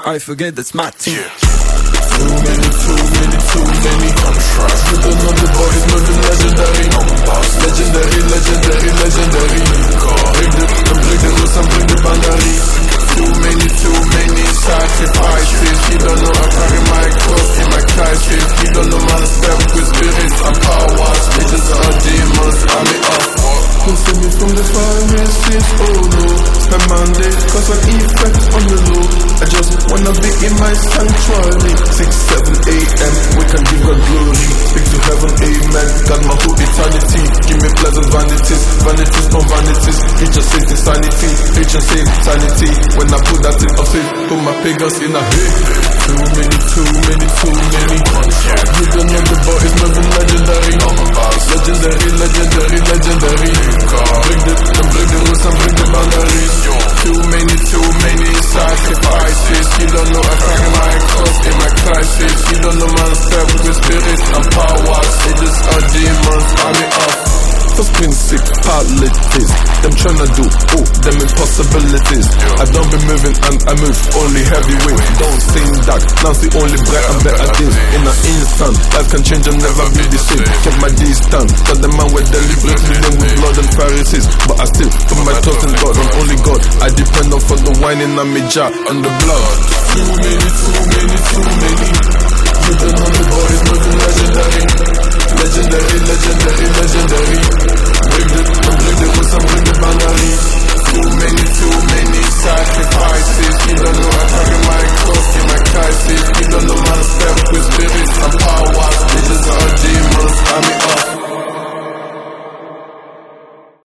I forget that's my team. Too many contracts. You don't know the boys, know the legendary numbers. Legendary. Bring the rules and bring the boundaries. Too many sacrifices. You don't know I carry my cross in my crisis. You don't know my step with spirits and powers. They just are demons, army of war. Don't send me from the pharmacist, oh no. Spend Monday, cause an effect on the low. I just wanna be in my sanctuary. 6, 7 a.m. we can give God glory. Speak to heaven, amen. God my whole eternity. Give me pleasant vanities, no vanities. Reach and save insanity, reach and save sanity. When I put that in a faith, put my pagans in a hit. Too many contracts. You don't know the boys, know the legendary numbers. Legendary. Bring the rules and bring the boundaries. Too many sacrifices. You don't know I carry my cross in my crisis. You don't know my step with spirit and powers. They just are demons, army of first principalities. Them tryna do them impossibilities. I don't be moving and I move only heavyweight. Don't sing that, now's the only bright and better days. In an instant, life can change and never be the same. Kept my distance, cause the man were deliberately them with blood and Pharisees. But I still put my trust in God, on only God I depend on for the wine in my jar and the blood. Too many. You don't know the boys, know the legendary. Legendary. Bring the rules and bring the